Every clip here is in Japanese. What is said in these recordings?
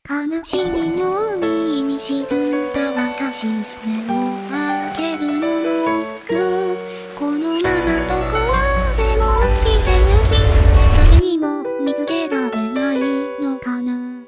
悲しみの海に沈んだ私、目を開けるのもくこのままどこまでも落ちてゆき、誰にも見つけられないのかな。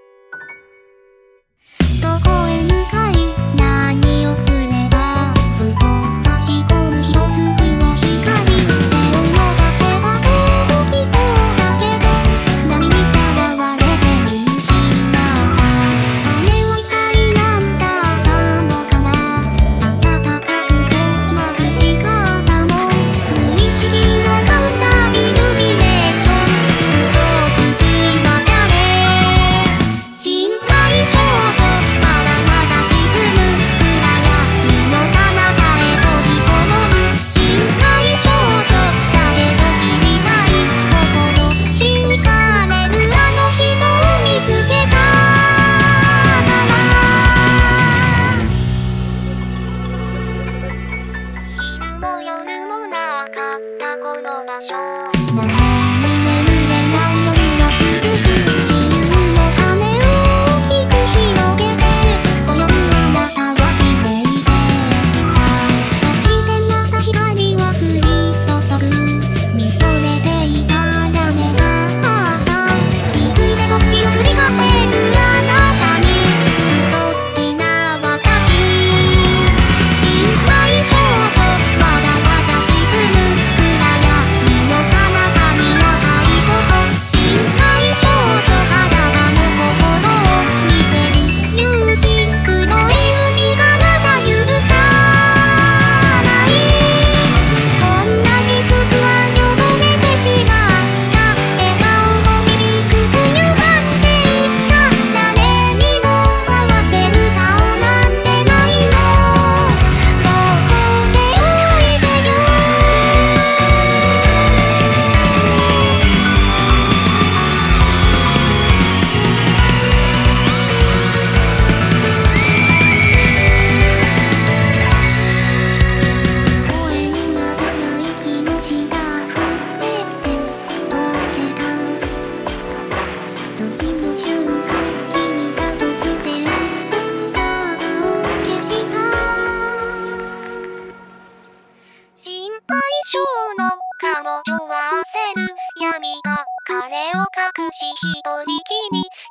どこへ向かい何をすれば、ふと差し込む一筋の光、手を伸ばせば届きそうだけど、波にさらわれて見失った。あれは一体何だったのかな。暖かくて眩しかったもん、無意識のカウンターイルミネーション、嘘つきは誰、心配性女、まだまだ沈む暗闇の彼方へ閉じこもる心配少女だけど知りたい心惹かれるあの人を見つけたから昼も夜もなかったこの場所、もう眠れない夜が続く、自由の羽を大きく広げて泳ぐあなたは綺麗でした。そしてまた光は降り注ぐ、見とれていたら目があった、気づいてこっちを振り返るあなたに、嘘つきな私、心配少女、わざわざ沈む暗闇の彼方に赤い頬、心配少女、肌がの心を見せる勇気、黒い海がまだ許さない、こんなに服は汚れてしまった、笑顔も醜く歪んでいった、誰にも合わせる顔なんてないの、もう放っておいてよ。声にならない気持ちが溢れて溶けた、次の瞬間君が突然姿を消した。心配性の彼女は焦る、闇が彼を隠し一人きり